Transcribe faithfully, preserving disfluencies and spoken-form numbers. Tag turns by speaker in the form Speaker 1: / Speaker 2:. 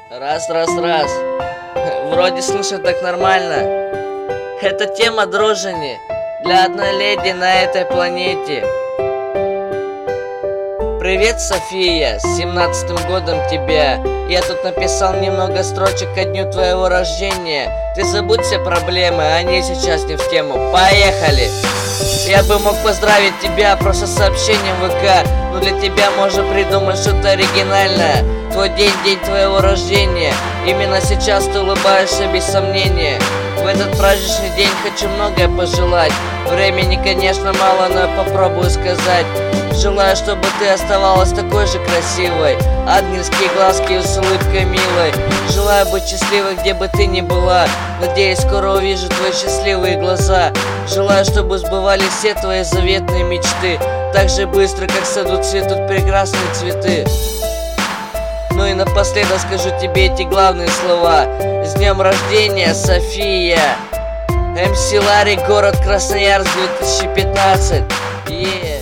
Speaker 1: Раз, раз, раз. Вроде слышно так нормально. Это тема дружини для одной леди на этой планете. Привет, София, с семнадцатым годом тебя. Я тут написал немного строчек ко дню твоего рождения. Ты забудь все проблемы, они сейчас не в тему. Поехали! Я бы мог поздравить тебя просто сообщением в ВК, но для тебя можно придумать что-то оригинальное. Твой день, день твоего рождения. Именно сейчас ты улыбаешься без сомнения. В этот праздничный день хочу многое пожелать. Времени, конечно, мало, но я попробую сказать. Желаю, чтобы ты оставалась такой же красивой, ангельские глазки с улыбкой милой. Желаю быть счастливой, где бы ты ни была. Надеюсь, скоро увижу твои счастливые глаза. Желаю, чтобы сбывались все твои заветные мечты, так же быстро, как в саду цветут прекрасные цветы. Ну и напоследок скажу тебе эти главные слова. С днем рождения, София! эм си Ларри, город Красноярск, две тысячи пятнадцать. Yeah.